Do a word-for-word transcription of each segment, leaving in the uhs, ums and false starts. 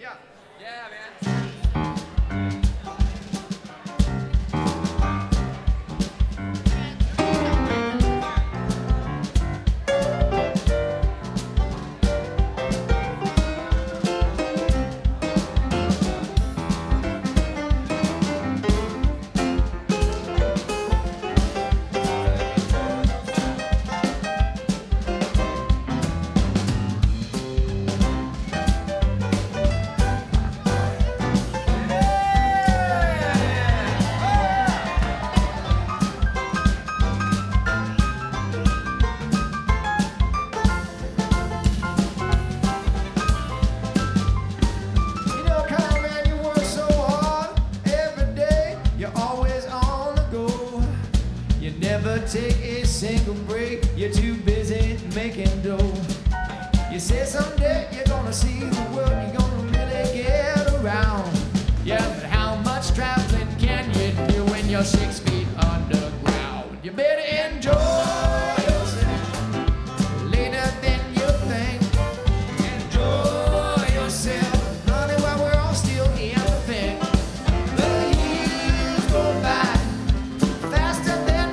Take a single break, you're too busy making dough. You say someday you're gonna see the world, you're gonna really get around. Yeah, but how much traveling can you do when you're six feet underground? You better enjoy yourself later than you think. Enjoy yourself, honey, while we're all still in the thing. The years go by faster than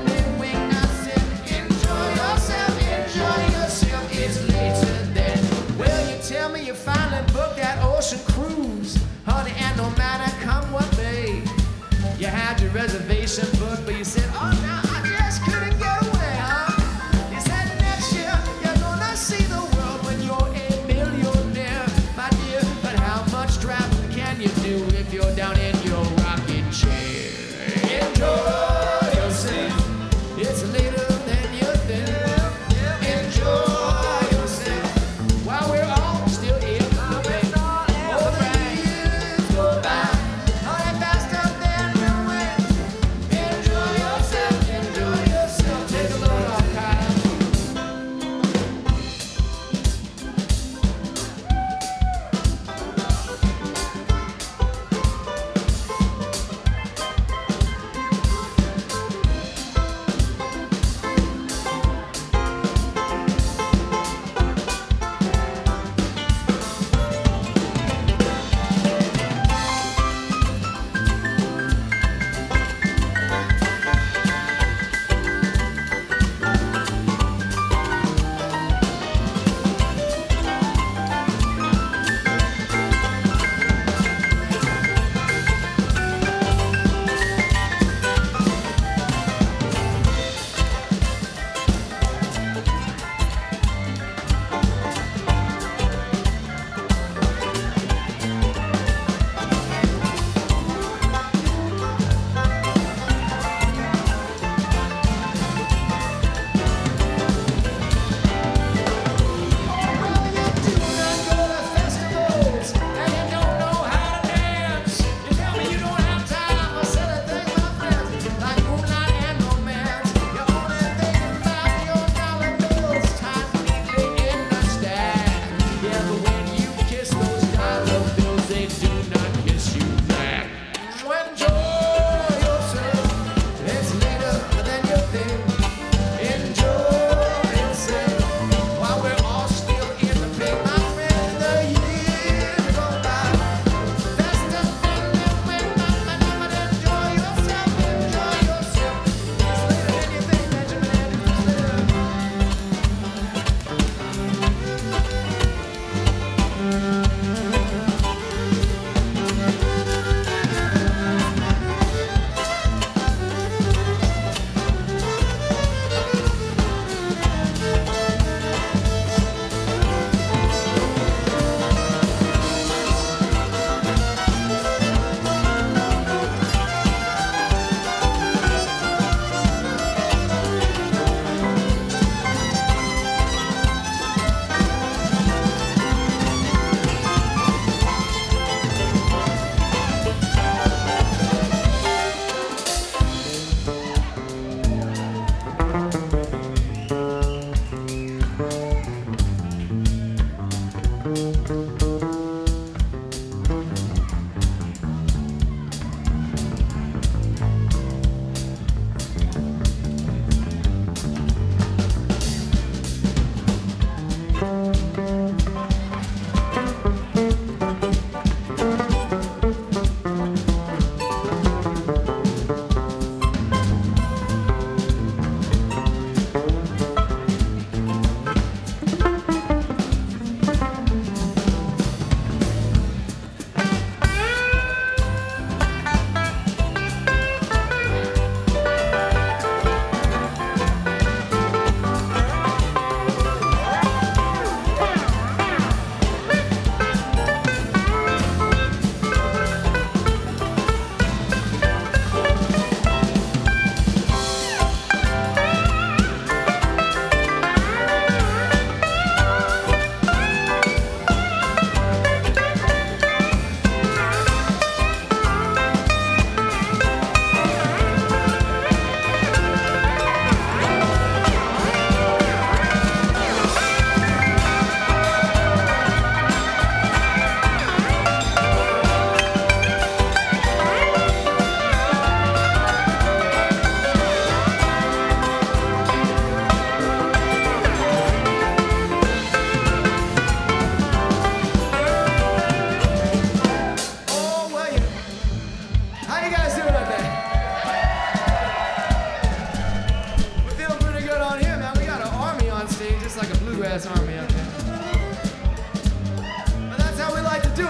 tell me you finally booked that ocean cruise, honey, and no matter come what may, you had your reservation booked, but you said, oh no, I just couldn't get away, huh? You said next year you're gonna see the world when you're a millionaire, my dear, but how much traveling can you do if you're down in your rocking chair? Enjoy yourself, it's later than you think. Enjoy yourself while we're all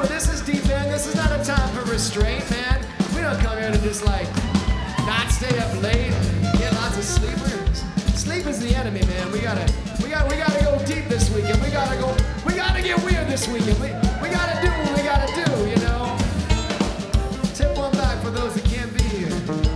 this is deep end. This is not a time for restraint, man. We don't come here to just like not stay up late and get lots of sleepers. Sleep is the enemy, man. We gotta, we got, we gotta go deep this weekend. We gotta go, we gotta get weird this weekend. We, we gotta do what we gotta do, you know. Tip one back for those that can't be here.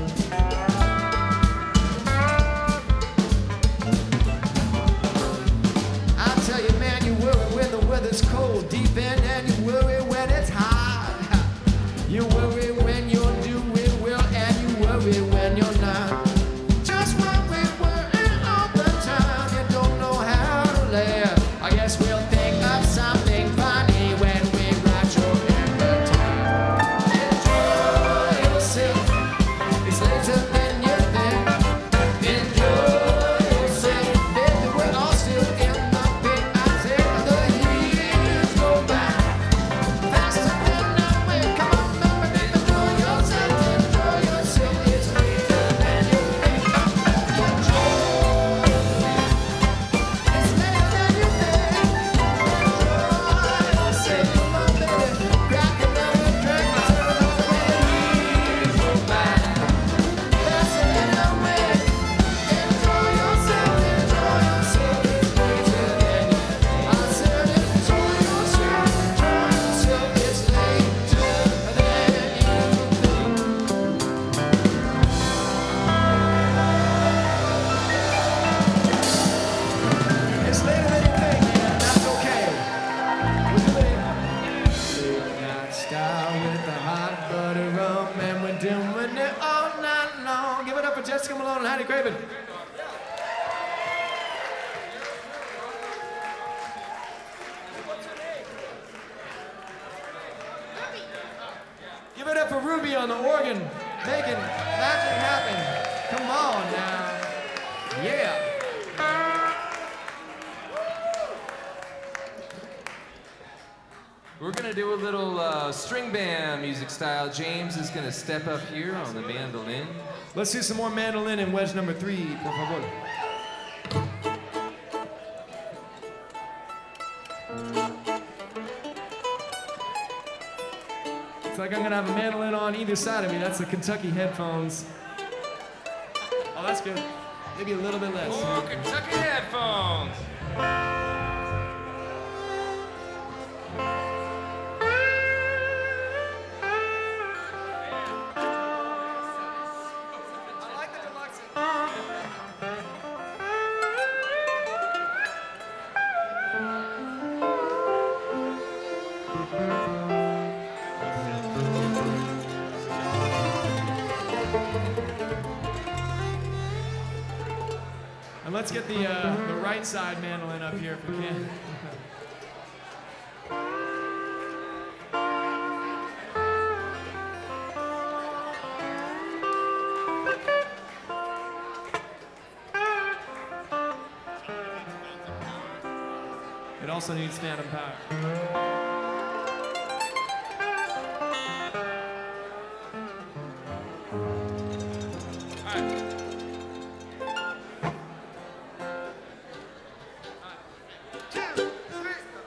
I'll tell you, man, you worry when the weather's cold, deep in, and you worry when it's hot. You worry when you're doing well, and you worry when you're not. Just worry, worry all the time. You don't know how to laugh. I guess we'll think of something funny when we write your every time. Enjoy yourself. It's later than you think. Enjoy yourself. Baby, we're all still in the pit. I say the years go by faster than I wait. Come on, baby, enjoy yourself. Enjoy yourself. It's later than you think. Enjoy. It's later than you think. Enjoy yourself. Come on, baby. Crack another drink. Turn on the years go by faster than I wait. Enjoy yourself. Enjoy yourself. It's later than you think. I said enjoy yourself. Enjoy yourself. It's later than you think. It's later than you think, man. That's okay. We're doing late night style with the hot butter rum, and we're doing it all night long. Give it up for Jessica Malone and Heidi Craven. Give it up for Ruby on the organ, making magic happen. Come on now. Yeah. We're gonna do a little uh, string band music style. James is gonna step up here on the mandolin. Let's do some more mandolin in wedge number three, por favor. It's like I'm gonna have a mandolin on either side of me. That's the Kentucky headphones. Oh, that's good. Maybe a little bit less. Oh, Kentucky headphones. I like the deluxe. And let's get the uh, the right side mandolin up here if we can. It also needs phantom power.